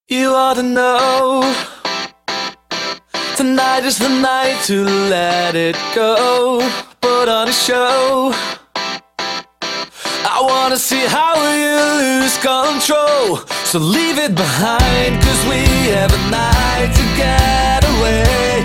You ought to know, tonight is the night to let it go. Put on a show. I wanna see how you lose control. So leave it behind, 'cause we have a night to get away.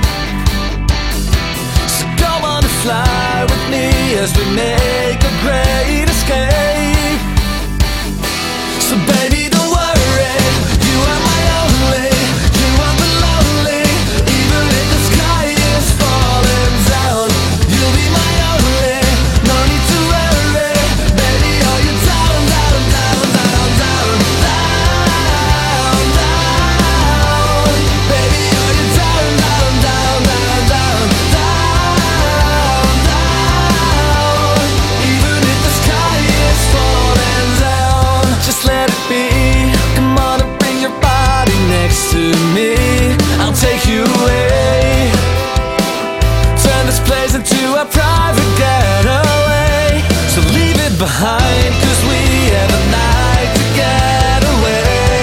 So come on and fly with me as we make a great escape. So baby, don't worry, you are my only, you are the lonely. Even if the sky is falling down, you'll be my only, no need to worry. Baby, are you down, down, down, down, down, down, down? Baby, are you down, down, down, down, down, down, down? Even if the sky is falling down, just let it be. Come on and bring your body next to me. I'll take you away. Turn this place into a private getaway. So leave it behind, 'cause we have a night to get away.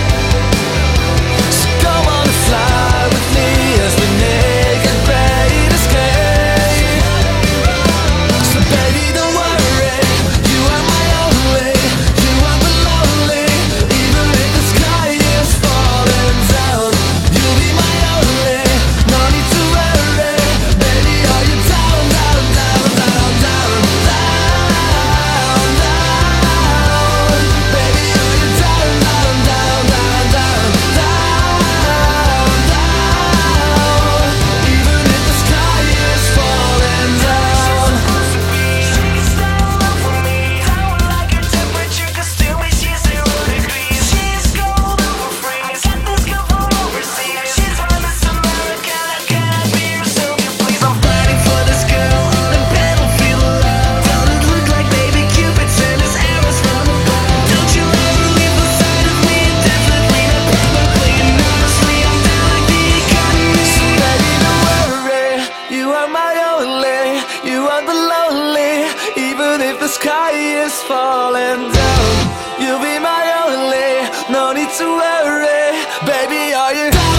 So come on and fly with me as we make a great escape. So baby, don't worry, you are my only, you are the lonely. Even if the sky is falling down, you'll be my only, no need to worry. Baby, are you down, down, down, down, down, down, down? Baby, are you down, down, down, down, down, down, down? Even if the sky is falling down. The sky is falling down, you'll be my only, no need to worry. Baby, are you